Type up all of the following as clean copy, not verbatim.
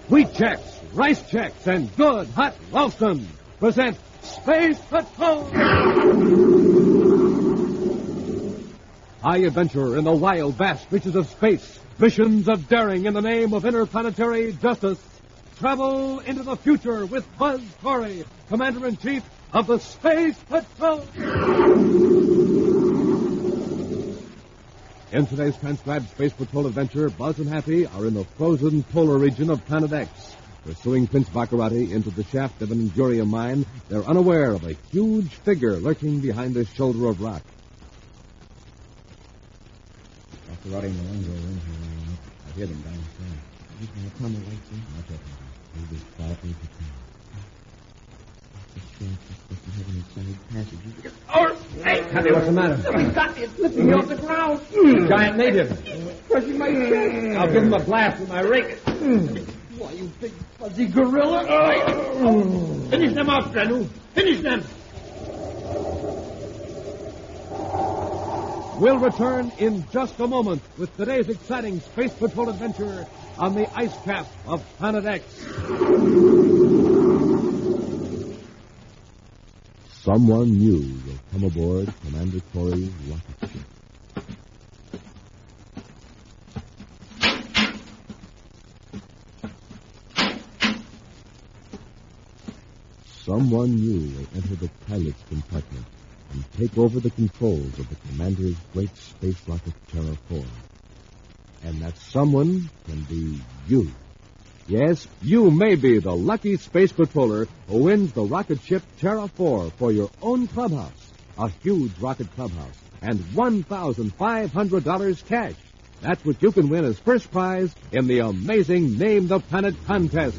Wheat Chex, Rice Chex, and good hot Ralston present Space Patrol! High adventure in the wild, vast reaches of space. Missions of daring in the name of interplanetary justice. Travel into the future with Buzz Corey, Commander-in-Chief of the Space Patrol. In today's transcribed Space Patrol adventure, Buzz and Happy are in the frozen polar region of Planet X. Pursuing Prince Baccarati into the shaft of an Endurium mine, they're unaware of a huge figure lurking behind a shoulder of rock. Baccarati and Malonzo are in here. I hear them downstairs. He's going to come away soon. Not yet. He'll be quietly prepared. Happy, what's the matter? We got it. Lifting me off the ground. Giant native. Crushing my chest. I'll give him a blast with my rake. Why, you big fuzzy gorilla. Finish them off, Granu. Finish them. We'll return in just a moment with today's exciting Space Patrol adventure on the ice cap of Planet X. Someone new will come aboard Commander Corey's rocket ship. Someone new will enter the pilot's compartment and take over the controls of the commander's great space rocket Terra 4. And that someone can be you. Yes, you may be the lucky space patroller who wins the rocket ship Terra 4 for your own clubhouse. A huge rocket clubhouse and $1,500 cash. That's what you can win as first prize in the amazing Name the Planet contest.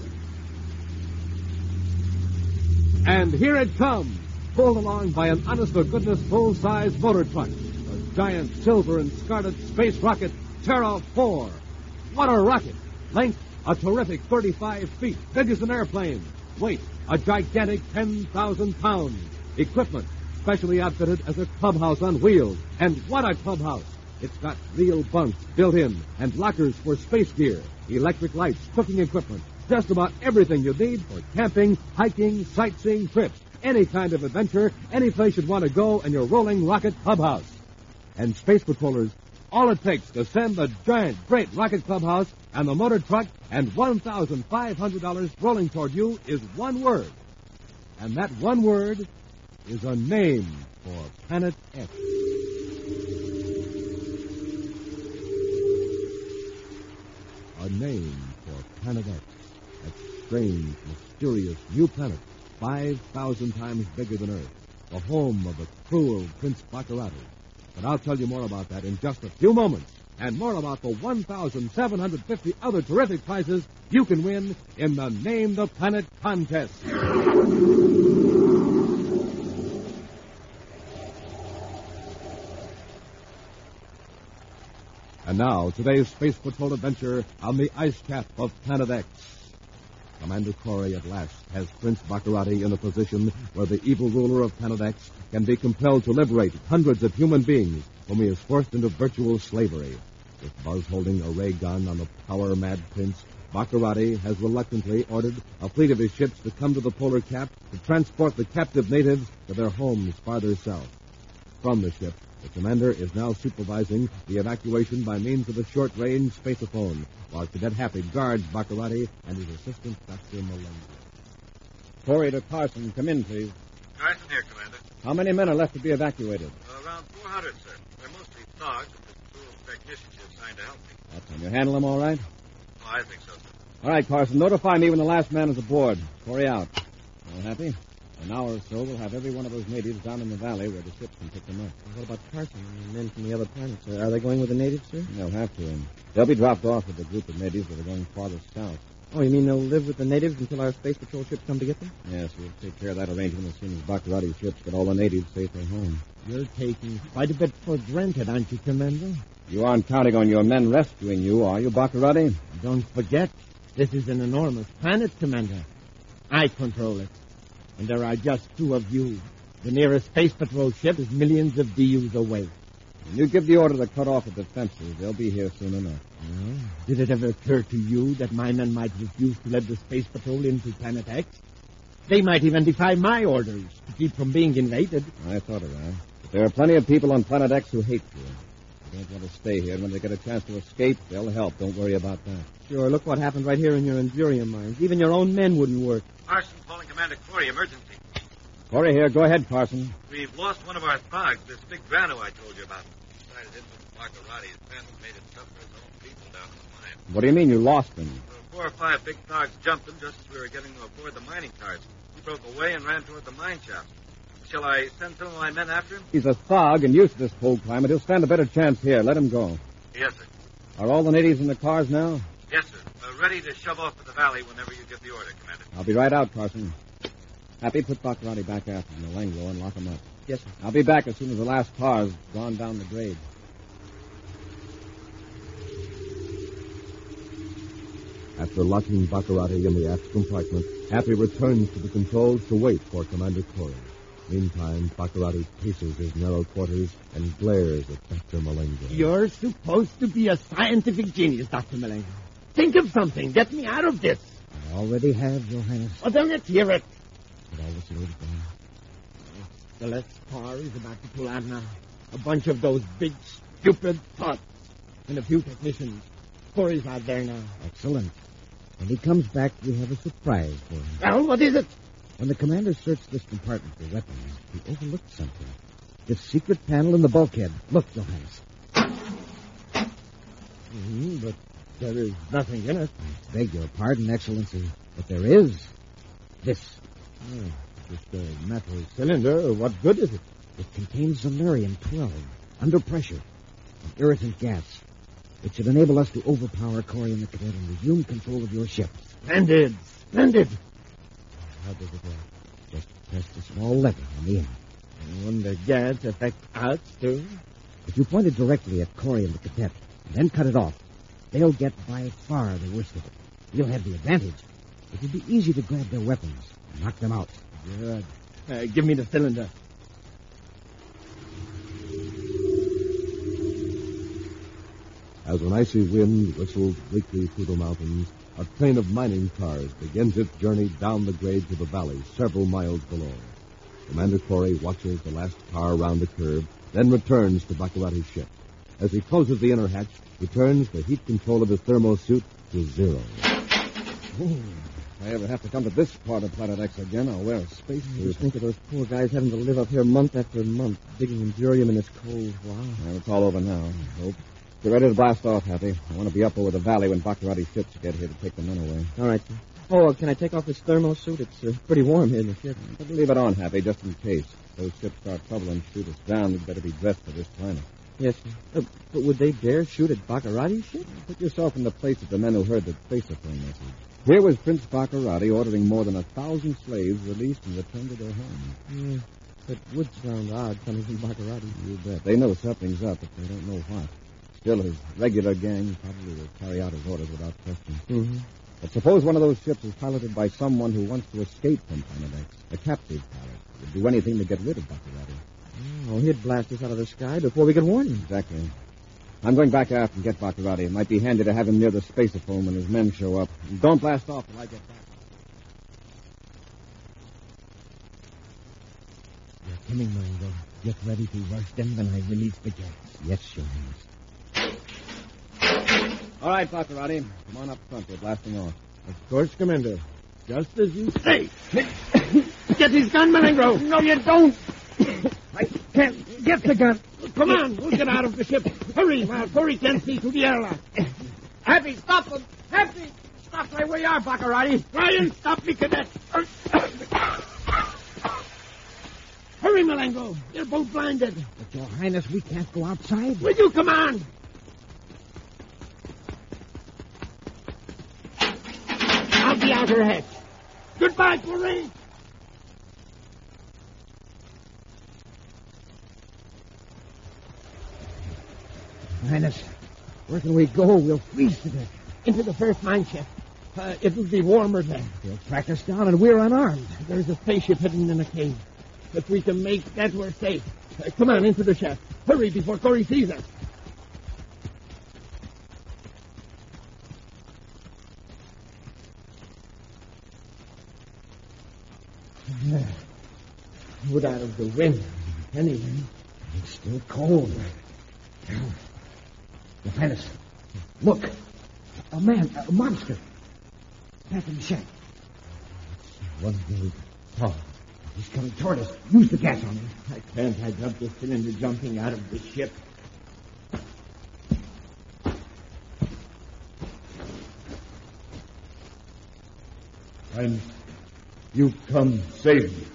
And here it comes, pulled along by an honest-to-goodness full-size motor truck. A giant silver and scarlet space rocket Terra 4. What a rocket! Length, a terrific 35 feet, big as an airplane. Weight, a gigantic 10,000 pounds. Equipment, specially outfitted as a clubhouse on wheels. And what a clubhouse! It's got real bunks built in and lockers for space gear, electric lights, cooking equipment, just about everything you need for camping, hiking, sightseeing trips, any kind of adventure, any place you'd want to go in your rolling rocket clubhouse. And Space Patrollers, all it takes to send the giant, great rocket clubhouse and the motor truck and $1,500 rolling toward you is one word. And that one word is a name for Planet X. A name for Planet X. That strange, mysterious new planet, 5,000 times bigger than Earth. The home of the cruel Prince Baccarati. But I'll tell you more about that in just a few moments. And more about the 1,750 other terrific prizes you can win in the Name the Planet contest. And now, today's Space Patrol adventure on the ice cap of Planet X. Commander Corey at last has Prince Baccarati in a position where the evil ruler of Planet X can be compelled to liberate hundreds of human beings whom he has forced into virtual slavery. With Buzz holding a ray gun on the power-mad prince, Baccarati has reluctantly ordered a fleet of his ships to come to the polar cap to transport the captive natives to their homes farther south. From the ship, the commander is now supervising the evacuation by means of a short-range spaceophone, while Cadet Happy guards Baccarati and his assistant, Dr. Malonzo. Corey to Carson. Come in, please. Carson here, Commander. How many men are left to be evacuated? Around 400, sir. They're mostly thugs and just two technicians you assigned to help me. Can you handle them all right? Oh, I think so, sir. All right, Carson. Notify me when the last man is aboard. Corey out. All happy? In an hour or so, we'll have every one of those natives down in the valley where the ships can pick them up. What about Carson and the men from the other planets? Are they going with the natives, sir? They'll have to. And they'll be dropped off with the group of natives that are going farther south. Oh, you mean they'll live with the natives until our space patrol ships come to get them? Yes, we'll take care of that arrangement as soon as Baccarati's ships get all the natives safely home. You're taking quite a bit for granted, aren't you, Commander? You aren't counting on your men rescuing you, are you, Baccarati? Don't forget, this is an enormous planet, Commander. I control it. And there are just two of you. The nearest space patrol ship is millions of DUs away. When you give the order to cut off the defenses, they'll be here soon enough. Did it ever occur to you that my men might refuse to let the space patrol into Planet X? They might even defy my orders to keep from being invaded. I thought of that. But there are plenty of people on Planet X who hate you. They don't want to stay here. When they get a chance to escape, they'll help. Don't worry about that. Sure, look what happened right here in your Endurium mines. Even your own men wouldn't work. Carson calling Commander Corey, emergency. Corey here. Go ahead, Carson. We've lost one of our thugs, this big Grano I told you about. Decided infant Baccarati's pen made it tough for his own people down in the mine. What do you mean you lost him? 4 or 5 big thugs jumped him just as we were getting aboard the mining cars. He broke away and ran toward the mine shaft. Shall I send some of my men after him? He's a thug and used to this cold climate. He'll stand a better chance here. Let him go. Yes, sir. Are all the natives in the cars now? Yes, sir. Ready to shove off to the valley whenever you give the order, Commander. I'll be right out, Carson. Happy, put Baccarati back after Malengo and lock him up. Yes, sir. I'll be back as soon as the last car's gone down the grade. After locking Baccarati in the aft compartment, Happy returns to the controls to wait for Commander Corey. Meantime, Baccarati paces his narrow quarters and glares at Dr. Malengo. You're supposed to be a scientific genius, Dr. Malengo. Think of something. Get me out of this. I already have, Your Highness. Oh, then let's hear it. But all the loaded down. The last car is about to pull out now. A bunch of those big, stupid thugs. And a few technicians. Corey's out there now. Excellent. When he comes back, we have a surprise for him. Well, what is it? When the commander searched this compartment for weapons, he overlooked something. This secret panel in the bulkhead. Look, Your Highness. But there is nothing in it. I beg your pardon, Excellency, but there is this. Just a metal cylinder. What good is it? It contains Valerium-12, under pressure, an irritant gas. It should enable us to overpower Corey and the cadet and resume control of your ship. Splendid. Splendid. How does it work? Just press the small lever on the end. Wouldn't the gas affect us, too? If you point it directly at Corey and the cadet, and then cut it off, they'll get by far the worst of it. You'll have the advantage. It will be easy to grab their weapons and knock them out. Good. Give me the cylinder. As an icy wind whistles bleakly through the mountains, a train of mining cars begins its journey down the grade to the valley several miles below. Commander Corey watches the last car round the curve, then returns to Baccarati's ship. As he closes the inner hatch, he turns the heat control of his thermosuit to 0. If I ever have to come to this part of Planet X again, I'll wear a spacesuit. Just think of those poor guys having to live up here month after month, digging Endurium in this cold. Wow. Well, it's all over now, I hope. Get ready to blast off, Happy. I want to be up over the valley when Baccarati's ships get here to take the men away. All right, sir. Oh, can I take off this thermosuit? It's pretty warm here in the ship. But leave it on, Happy, just in case. If those ships start trouble and shoot us down, we'd better be dressed for this planet. Yes, sir. But would they dare shoot at Baccarati's ship? Put yourself in the place of the men who heard the spacer-phone message. Here was Prince Baccarati ordering more than 1,000 slaves released and returned to their homes. It would sound odd coming from Baccarati. You bet. They know something's up, but they don't know what. Still, his regular gang probably will carry out his orders without question. Mm-hmm. But suppose one of those ships is piloted by someone who wants to escape from Planet X. A captive pilot. Would do anything to get rid of Baccarati. Oh, he'd blast us out of the sky before we could warn him. Exactly. I'm going back aft and get Baccarati. It might be handy to have him near the spacer-phone when his men show up. And don't blast off till I get back. They're coming, Malengo. Get ready to rush them when I release the gas. Yes, Your Highness. All right, Baccarati. Come on up front. We're blasting off. Of course, Commander. Just as you say. Get his gun, Malengo. No, you don't. I can't get the gun. Come on, we'll get out of the ship. Hurry, while Corey can't see through the airlock. Happy, stop them. Happy, stop right where you are, Baccarati. Try and stop me, cadet. Hurry, Malengo. You're both blinded. But, Your Highness, we can't go outside. Will you come on? Out the outer hatch. Goodbye, Corey. Highness, where can we go? We'll freeze to death. Into the first mine shaft. It'll be warmer there. They'll track us down and we're unarmed. There's a spaceship hidden in a cave. If we can make that, we're safe. Come on, into the shaft. Hurry before Corey sees us. Put out of the wind. Anyway, It's still cold. Johannes, look. A man, a monster. Back in the shack. one big paw. He's coming toward us. Use the gas on him. I can't. I got the cylinder jumping out of the ship. And you come save me.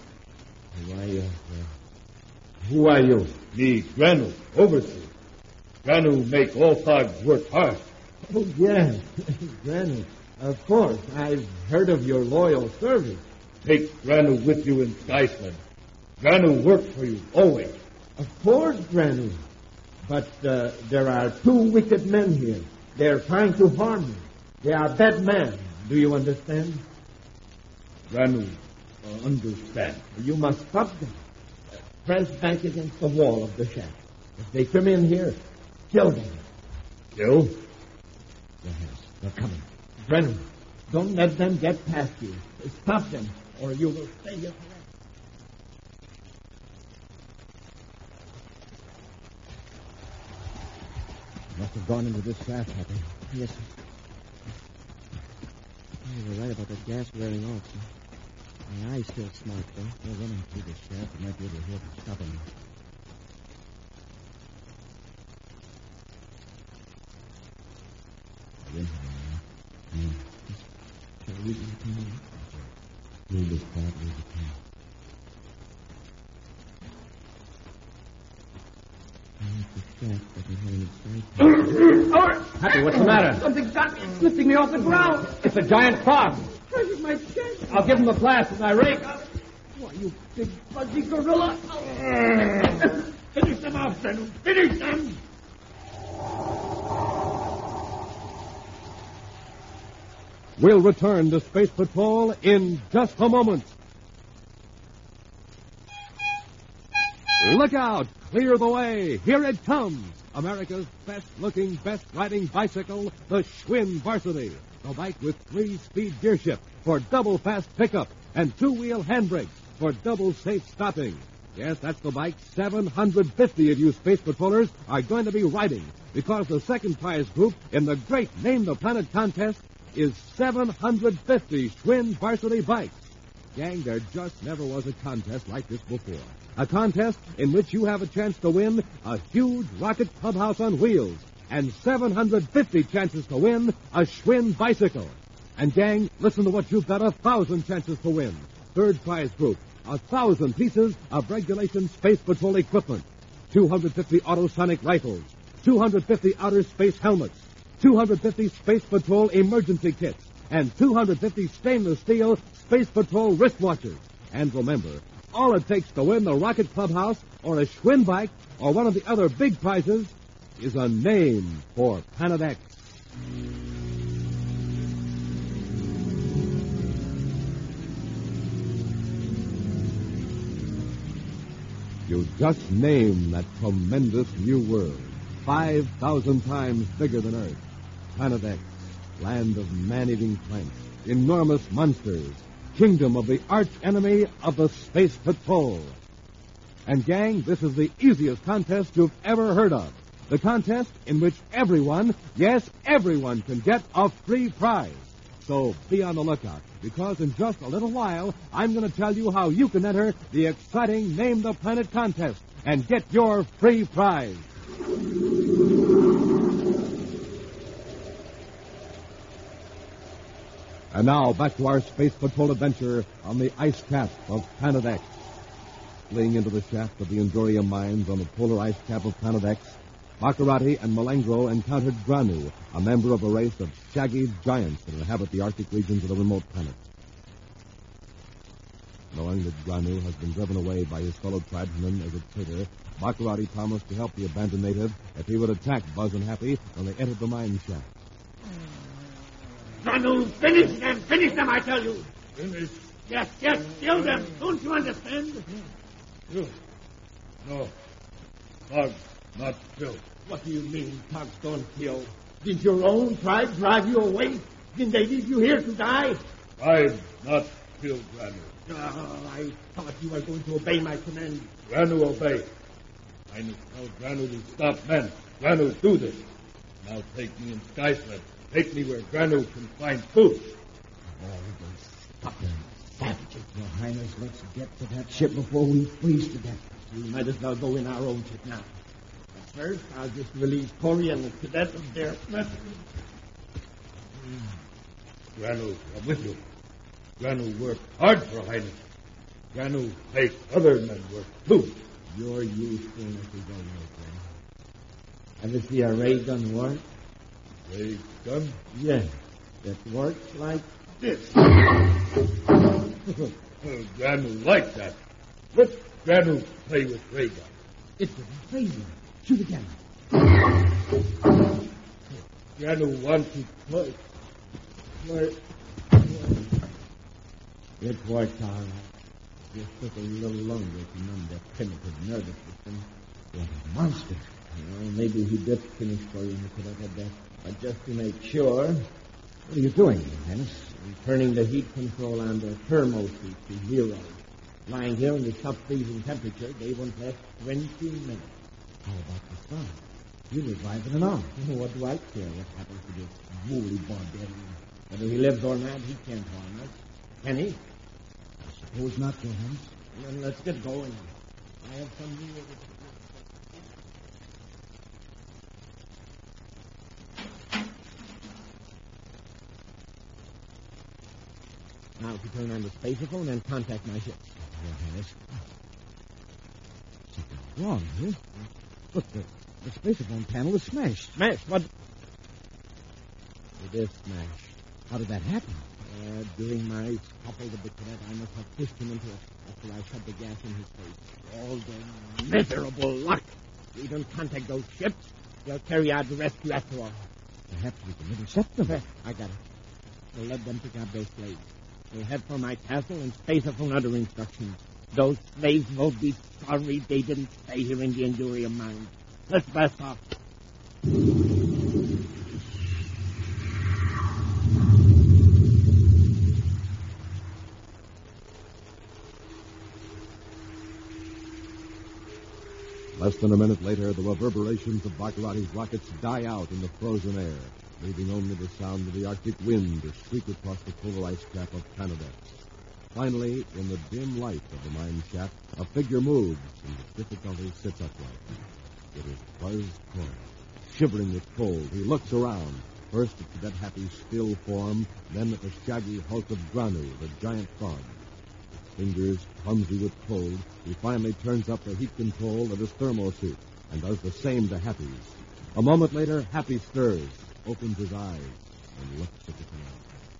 Who are you? Me, Granu, overseer. Granu make all thugs work hard. Oh, yes. Granny. Of course. I've heard of your loyal service. Take Granu with you in Skyland. Granu work for you, always. Of course, Granny. But there are two wicked men here. They're trying to harm me. They are bad men. Do you understand? Granu, understand. You must stop them. Press back against the wall of the shack. If they come in here, kill them. Kill? Yes, they're coming. Brennan, don't let them get past you. Stop them, or you will stay here forever. Must have gone into this shaft, Happy. Yes, sir. You were right about that gas wearing off, sir. My eye's still smart, though. They're running through the shaft. You might be able to hear them stopping. They're in here now. Shall we leave the tunnel? Move this part, leave the tunnel. The shaft doesn't have any sight. Happy, what's the matter? Something's got me. It's lifting me off the ground. It's a giant frog. Where's my chest? I'll give him a blast with my rake. Why, you big fuzzy gorilla. Finish them off, Brennan. Finish them. We'll return to Space Patrol in just a moment. Look out! Clear the way! Here it comes! America's best-looking, best-riding bicycle, the Schwinn Varsity. The bike with 3-speed gear shift for double-fast pickup and 2-wheel handbrakes for double-safe stopping. Yes, that's the bike 750 of you Space Patrollers are going to be riding, because the second prize group in the great Name the Planet contest is 750 Schwinn Varsity bikes. Gang, there just never was a contest like this before. A contest in which you have a chance to win a huge rocket clubhouse on wheels and 750 chances to win a Schwinn bicycle. And gang, listen to what you've got 1,000 chances to win. Third prize group, 1,000 pieces of regulation Space Patrol equipment, 250 autosonic rifles, 250 outer space helmets, 250 Space Patrol emergency kits, and 250 stainless steel Space Patrol wristwatches. And remember, all it takes to win the Rocket Clubhouse or a Schwinn bike or one of the other big prizes is a name for Planet X. You just name that tremendous new world, 5,000 times bigger than Earth. Planet X, land of man-eating plants, enormous monsters, kingdom of the arch-enemy of the Space Patrol. And gang, this is the easiest contest you've ever heard of. The contest in which everyone, yes, everyone can get a free prize. So be on the lookout, because in just a little while, I'm going to tell you how you can enter the exciting Name the Planet contest and get your free prize. And now, back to our Space Patrol adventure on the ice cap of Planet X. Fleeing into the shaft of the Endurium mines on the polar ice cap of Planet X, Baccarati and Malengro encountered Granu, a member of a race of shaggy giants that inhabit the Arctic regions of the remote planet. Knowing that Granu has been driven away by his fellow tribesmen as a traitor, Baccarati promised to help the abandoned native if he would attack Buzz and Happy when they entered the mine shaft. Granu, finish them, I tell you. Finish? Yes, kill them. Don't you understand? No. Dogs not kill. What do you mean, dogs don't kill? Did your own tribe drive you away? Did they leave you here to die? Tribe not kill Granu. Oh, I thought you were going to obey my command. Granu obey. I must tell Granu to stop men. Granu do this. Now take me in Skysled. Take me where Granu can find food. Oh, those fucking savages. Your Highness, let's get to that ship before we freeze to death. We might as well go in our own ship now. But first, I'll just release Corey and the cadet of their message. Granu, I'm with you. Granu work hard for Highness. Granu make other men work too. You're used to it, you don't know, friend. Ever see a ray gun work? Ray gun? Yes. It works like this. Granu like that. Let Granu play with ray gun. It doesn't phase you. Shoot again. Granu want to play. It worked all right. Just took a little longer to numb that primitive nervous system. What a monster. Well, maybe he did finish for you, Cadet, but just to make sure. What are you doing, Your Highness? I'm turning the heat control on the thermo suit to 0. Lying here in the sub-freezing temperature, they won't last 20 minutes. How about the sun? You revive in an hour. What do I care what happens to this woolly barbarian? Whether he lives or not, he can't harm us. Can he? I suppose not, Your Highness. Then let's get going. I have some new... Now, if you turn on the spacerphone and contact my ship. Your Highness. Something's wrong, huh? Look, the spacerphone panel is smashed. Smashed? What? It is smashed. How did that happen? During my scuffle with the cadet, I must have pushed him into it after I shoved the gas in his face. All the miserable luck. We don't contact those ships. They'll carry out the rescue after all. Perhaps we can intercept them. I got it. We'll let them pick up those slaves. We'll head for my castle and spacerphone other instructions. Those slaves will be sorry they didn't stay here in the Endurium mine. Let's blast off. Less than a minute later, the reverberations of Baccarati's rockets die out in the frozen air, leaving only the sound of the Arctic wind to shriek across the polar ice cap of Canada. Finally, in the dim light of the mine shaft, a figure moves and with difficulty sits upright. It is Buzz Corey. Shivering with cold, he looks around, first at Cadet Happy's still form, then at the shaggy hulk of Granu, the giant frog. Fingers clumsy with cold, he finally turns up the heat control of his thermo suit and does the same to Happy's. A moment later, Happy stirs, opens his eyes, and looks at the canal.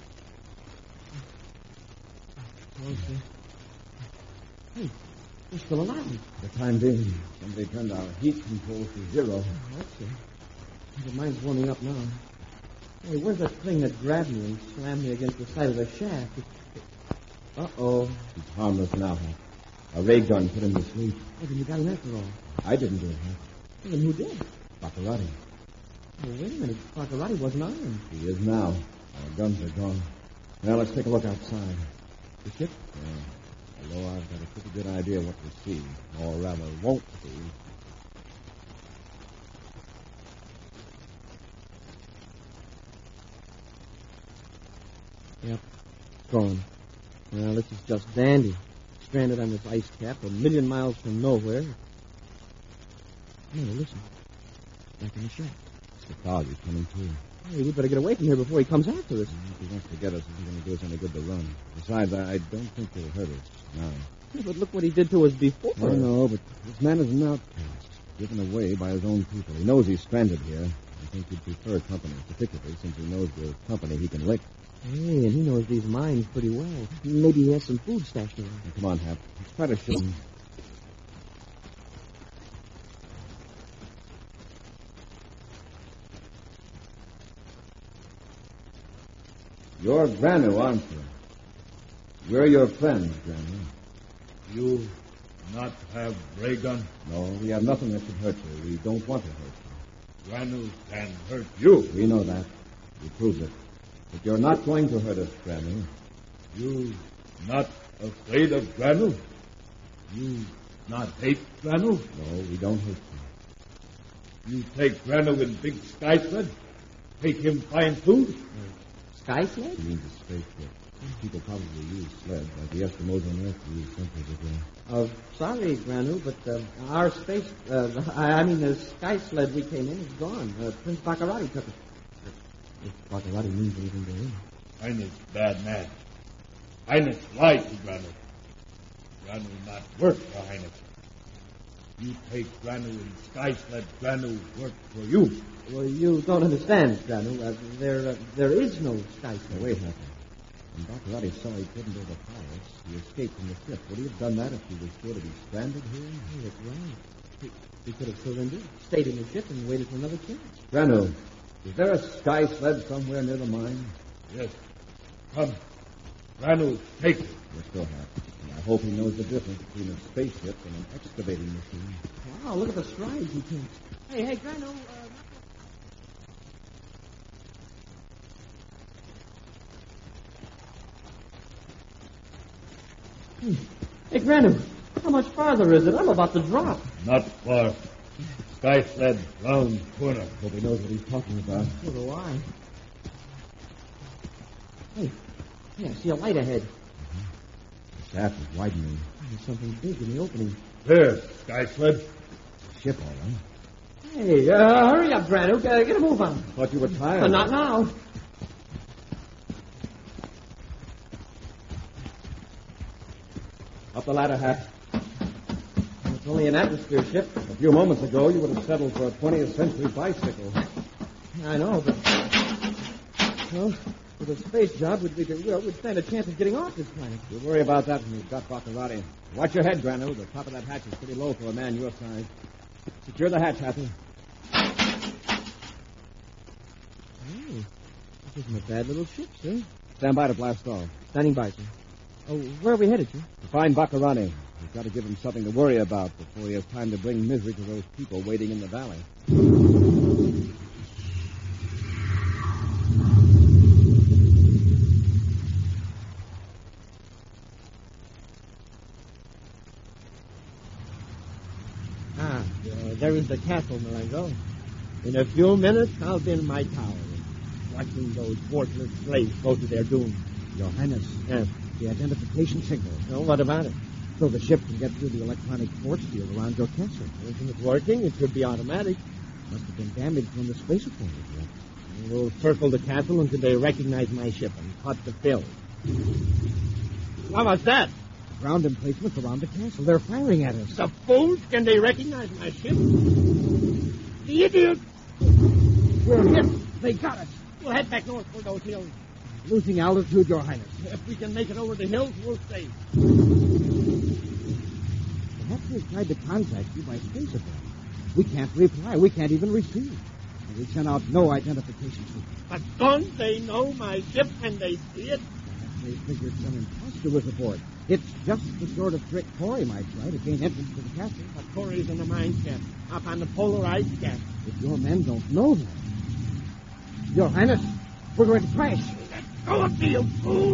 Hey, you're still alive. For the time being, somebody turned our heat controls to 0. Oh, that's it. The mine's warming up now. Hey, where's that thing that grabbed me and slammed me against the side of the shaft? Uh-oh. He's harmless now, Hank. A ray gun put him to sleep. Oh, then you got him after all. I didn't do it, Hank. Well, then who did? Baccarati. Well, wait a minute. Baccarati wasn't armed. He is now. Our guns are gone. Now, let's take a look outside. The ship? Yeah. Although I've got a pretty good idea what to see, or rather won't see. Yep. Gone. Well, this is just dandy. Stranded on this ice cap a million miles from nowhere. No, listen. Back in the shack. It's the fog. He's coming too. Hey, we better get away from here before he comes after us. If he wants to get us, it isn't going to do us any good to run. Besides, I don't think he'll hurt us now. Yeah, but look what he did to us before. I know, but this man is an outcast, given away by his own people. He knows he's stranded here. I think he'd prefer company, particularly since he knows the company he can lick. Hey, and he knows these mines pretty well. Maybe he has some food stashed around. Now, come on, Hap. Let's try to show him. You're Granu, aren't you? We're your friends, Granu. You not have ray gun? No, we have nothing that should hurt you. We don't want to hurt you. Granules can hurt you. We know that. We proved it. But you're not going to hurt us, Granule. You not afraid of Granule? You not hate Granule? No, we don't hate you. You take Granule in big sky sled? Take him find food? Sky sled? He means a spaceship. People probably use sleds like the Eskimos on Earth use centuries ago. Sorry, Granu, but our space, the sky sled we came in is gone. Prince Baccarati took it. If Baccarati means anything to him. Highness bad man. Highness lied to Granule. Granule not work for Highness. You take Granule in sky sled, Granule work for you. Well, you don't understand, Granu. There is no sky sled. Wait, Happy. When Baccarati saw he couldn't overpower us, he escaped from the ship. Would he have done that if he was sure to be stranded here? Oh, that's right. He could have surrendered, stayed in the ship, and waited for another chance. Granule, is there a sky sled somewhere near the mine? Yes. Come. Granule, take it. Let's go, Happy. And I hope he knows the difference between a spaceship and an excavating machine. Wow, look at the strides he takes. Hey, Granu, Hey, Granu, how much farther is it? I'm about to drop. Not far. Sky sled, round corner. Hope he knows what he's talking about. So do I. Hey, I see a light ahead. The shaft is widening. There's something big in the opening. There, sky sled. Ship, all right. Hey, hurry up, Granu. Get a move on. Thought you were tired. Not now. Up the ladder, Hat. It's only an atmosphere ship. A few moments ago, you would have settled for a 20th century bicycle. I know, but... Well, with a space job, we'd stand a chance of getting off this planet. You'll worry about that when you've got Baccarati. Watch your head, Granule. The top of that hatch is pretty low for a man your size. Secure the hatch, Happy. Hey, this isn't a bad little ship, sir. Stand by to blast off. Standing by, sir. Oh, where are we headed, sir? To find Baccarati. We've got to give him something to worry about before he has time to bring misery to those people waiting in the valley. There is the castle, Marengo. In a few minutes, I'll be in my tower, watching those worthless slaves go to their doom. Your Highness. Yes. The identification signal. Well, what about it? So the ship can get through the electronic force field around your castle. Isn't it working? It should be automatic. Must have been damaged when the spacer point was wrecked. We'll circle the castle until they recognize my ship and cut the fill. What was that? Ground emplacements around the castle. They're firing at us. The fools! Can they recognize my ship? The idiot! We're hit. They got us. We'll head back north for those hills. Losing altitude, Your Highness. If we can make it over the hills, we'll stay. Perhaps they've tried to contact you by spacer phone. We can't reply. We can't even receive. And we sent out no identification signal. But don't they know my ship and they see it? Perhaps they figured some imposter was aboard. It's just the sort of trick Corey might try to gain entrance to the castle. But Corey's in the mine shaft, up on the polar ice cap. If your men don't know that. Your Highness, we're going to crash. Go up, you fool!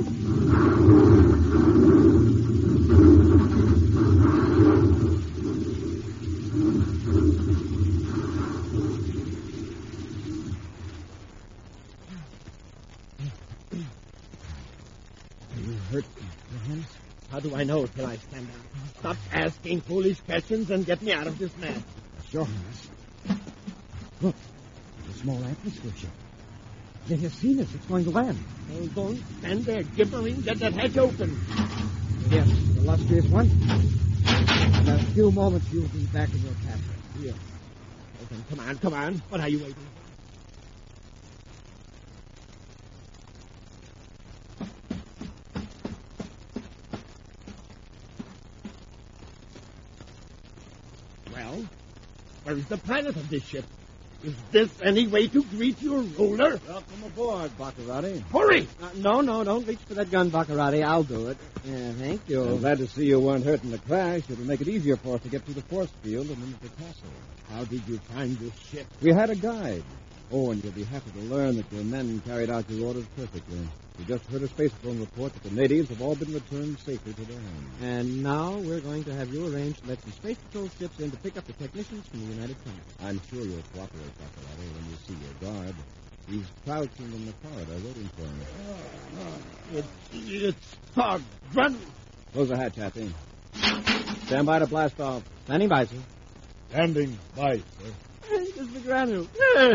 Are you hurt, Your Highness? How do I know till I stand down? Stop asking foolish questions and get me out of this mess. Your Highness. Look, a small atmosphere ship. They have seen us. It's going to land. Well, don't stand there gibbering. Get that hatch open. Yes, the illustrious one. In a few moments, you'll be back in your castle. Here. Open. Come on. What are you waiting for? Well, where is the pilot of this ship? Is this any way to greet your ruler? Welcome aboard, Baccarati. Hurry! No, don't reach for that gun, Baccarati. I'll do it. Thank you. I'm glad to see you weren't hurt in the crash. It'll make it easier for us to get through the force field and into the castle. How did you find this ship? We had a guide. Oh, and you'll be happy to learn that your men carried out your orders perfectly. We just heard a space patrol report that the natives have all been returned safely to their homes. And now we're going to have you arrange to let some Space Patrol ships in to pick up the technicians from the United Kingdom. I'm sure you'll cooperate, Baccarati, when you see your guard. He's crouching in the corridor waiting for you. It's fog. Run! Close the hatch, Happy. Stand by to blast off. Standing by, sir. Standing by, sir. It's the Granu.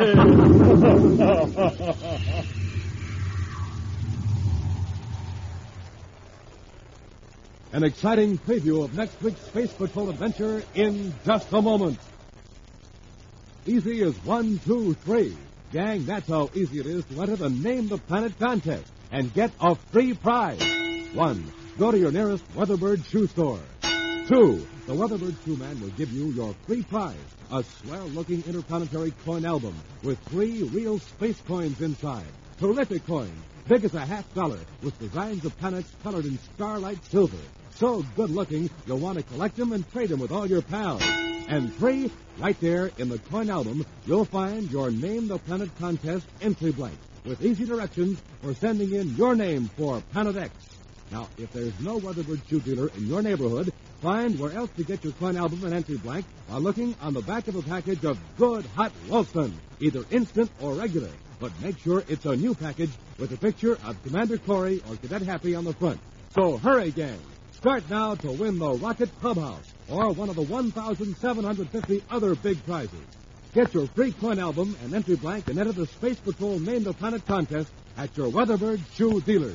An exciting preview of next week's Space Patrol adventure in just a moment. Easy as 1, 2, 3. Gang, that's how easy it is to enter the Name the Planet contest and get a free prize. 1. Go to your nearest Weatherbird shoe store. 2. The Weatherbird shoe man will give you your free prize, a swell-looking interplanetary coin album with 3 real space coins inside. Terrific coins, big as a $50, with designs of planets colored in starlight silver. So good-looking, you'll want to collect them and trade them with all your pals. And 3, right there in the coin album, you'll find your Name the Planet contest entry blank with easy directions for sending in your name for Planet X. Now, if there's no Weatherbird shoe dealer in your neighborhood, find where else to get your coin album and entry blank by looking on the back of a package of good hot Ralston, either instant or regular. But make sure it's a new package with a picture of Commander Corey or Cadet Happy on the front. So hurry, gang. Start now to win the Rocket Clubhouse or one of the 1,750 other big prizes. Get your free coin album and entry blank and enter the Space Patrol Name the Planet contest at your Weatherbird shoe dealers.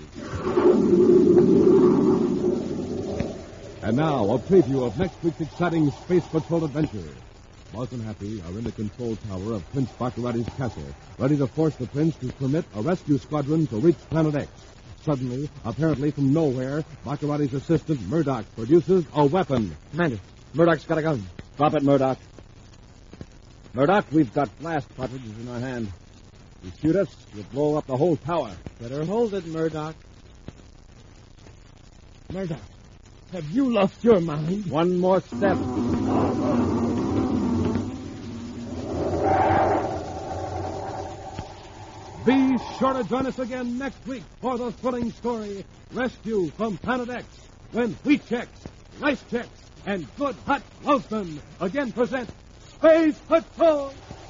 And now, a preview of next week's exciting Space Patrol adventure. Buzz and Happy are in the control tower of Prince Baccarati's castle, ready to force the prince to permit a rescue squadron to reach Planet X. Suddenly, apparently from nowhere, Baccarati's assistant, Murdoch, produces a weapon. Commander, Murdoch's got a gun. Drop it, Murdoch. Murdoch, we've got blast cartridges in our hand. If you shoot us, you'll blow up the whole tower. Better hold it, Murdoch. Murdoch, have you lost your mind? One more step. Be sure to join us again next week for the thrilling story, Rescue from Planet X, when Wheat Chex, Rice Chex, and Good Hot Ralston again present Space Patrol!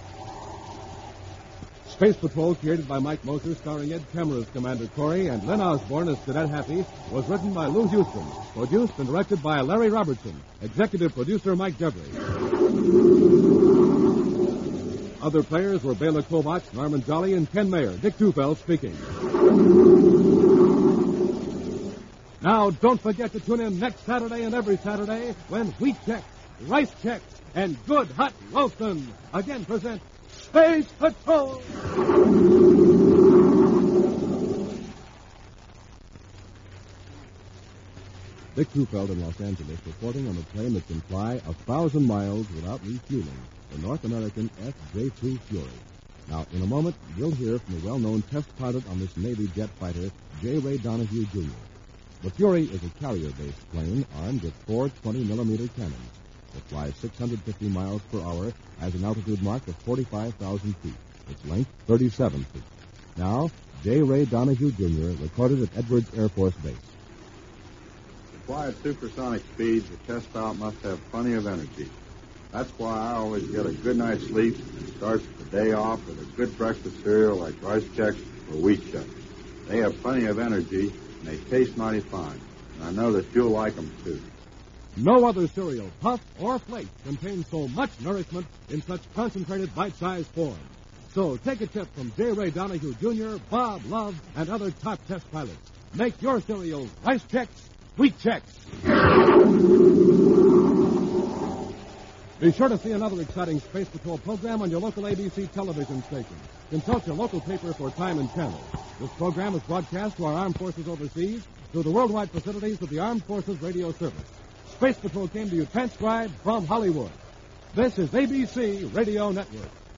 Space Patrol, created by Mike Moser, starring Ed Kemmer as Commander Corey and Len Osborne as Cadet Happy, was written by Lou Houston, produced and directed by Larry Robertson, executive producer Mike Jeffrey. Other players were Bela Kovacs, Norman Jolly, and Ken Mayer. Dick Tufeld speaking. Now, don't forget to tune in next Saturday and every Saturday when Wheat Chex, Rice Chex, and Good Hot Ralston again present Space Patrol! Dick Tufeld in Los Angeles reporting on a plane that can fly 1,000 miles without refueling, the North American F-J-2 Fury. Now, in a moment, you'll hear from the well-known test pilot on this Navy jet fighter, J. Ray Donahue, Jr. The Fury is a carrier-based plane armed with 4 20-millimeter cannons. It flies 650 miles per hour, has an altitude mark of 45,000 feet. Its length, 37 feet. Now, J. Ray Donahue, Jr., recorded at Edwards Air Force Base. To fly at supersonic speeds, the test pilot must have plenty of energy. That's why I always get a good night's sleep and start the day off with a good breakfast cereal like Rice Chex or Wheat Chex. They have plenty of energy, and they taste mighty fine. And I know that you'll like them, too. No other cereal, puff, or flake contains so much nourishment in such concentrated bite-sized form. So take a tip from J. Ray Donahue, Jr., Bob Love, and other top test pilots. Make your cereals Rice Chex, Wheat Chex. Be sure to see another exciting Space Patrol program on your local ABC television station. Consult your local paper for time and channel. This program is broadcast to our armed forces overseas through the worldwide facilities of the Armed Forces Radio Service. Space Patrol came to you transcribed from Hollywood. This is ABC Radio Network.